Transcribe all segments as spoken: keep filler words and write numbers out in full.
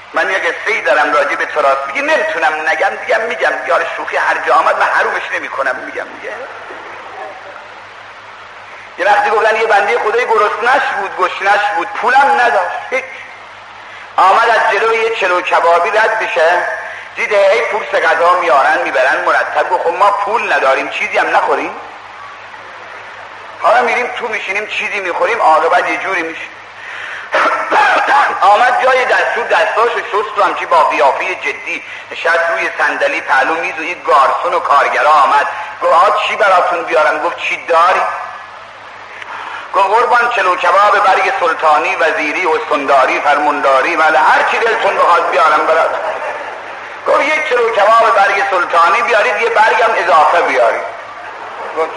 من یه قصه‌ای دارم راجع به تراس میگه نمیتونم نگم دیگه میگم یار شوخی هر جا آمد من حرومش نمیکنم میگم دیگه. یه وقتی گفتن یه بنده خدای گرسنش بود گشنش بود پولم نداشت هیچ، آمد از جلوی یه چلو کبابی رد بشه دیده هی پول سه غذا میارن میبرن مرتب. گفت خب ما پول نداریم چیزی هم نخوریم، حالا میریم تو میشینیم چیزی میخوریم عاقبت یه جوری میشه. آمد جای دستور دستاشو شست و همچی با قیافه جدی نشست روی صندلی پهلو میز و یک گارسون و کارگرا آمد. گفت آقا چی براتون بیارم؟ گفت چی داری؟ گفت قربان چلو کباب برگ سلطانی وزیری استانداری فرمانداری ولی هر چی دلتون بخواد بیارم براتون. گفت یک چلو کباب برگ سلطانی بیارید یه برگم اضافه بیارید. گفت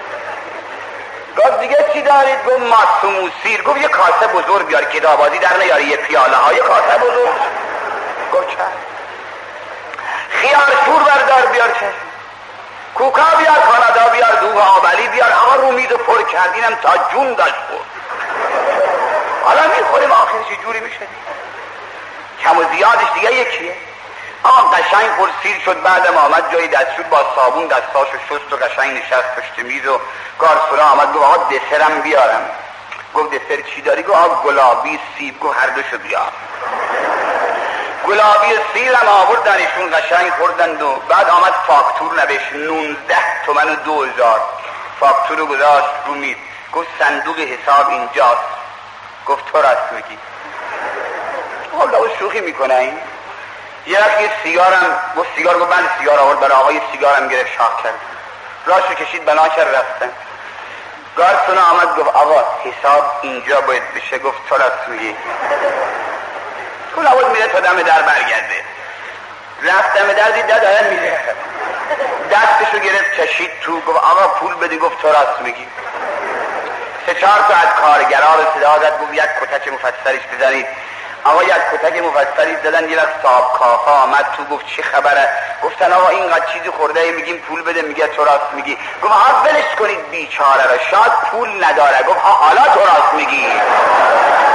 گفت دیگه چی دارید؟ گفت ماست و سیر. گفت یه کاسه بزرگ بیار که دابازی در نیاری یه پیاله ها یه کاسه بزرگ. گفت چه؟ خیار شور بردار بیار چه؟ کوکا بیار کانادا بیار دوغ آبلی بیار. آقا رو میز پر کردینم تا جون داشت خورد. حالا میخوریم آخرش جوری میشه کم و زیادش دیگه یکیه. آقا قشنگ پرسیر شد. بعدم آمد جای دستشور با صابون دستاشو شست و قشنگ نشست پشت میز و گارسونا آمد گفت آقا دسرم بیارم. گفت دسر چی داری؟ گفت آقا گلابی سیب. گفت هر دوشو بیار. گلابی سیرم آوردنشون قشنگ خوردند و بعد آمد فاکتور نوشت نونزده تومن و دو هزار. فاکتور رو گذاشت رو میز. گفت صندوق حساب اینجاست. گفت تو راست میگی. حالا شوخی میکنه این. یه وقت یه سیگارم گفت سیگار. گفت من سیگار آورد برای آقای سیگارم گرفت شاخ کرد راشو کشید بناکر رفتن. گارسون آمد گفت آقا حساب اینجا باید بشه. گفت تو راست میگی. تو لابد میره تا دم در برگرده. رفت دم در دید در دارن میره دستشو گرفت کشید تو. گفت آقا پول بده. گفت تو راست میگی. سه چهار تا از کارگرها رو صدا زد. گفت یک کتک مفصلیش بزنید. آقا یک کتک مفصلی زدن. یه وقت صاحب کافه آمد تو. گفت چی خبره؟ گفتن آقا اینقدر چیزی خورده ای میگیم پول بده. میگه تو راست میگی. گفت ها ولش کنید بیچاره را شاید پول نداره. گفت ها حالا تو راست میگی.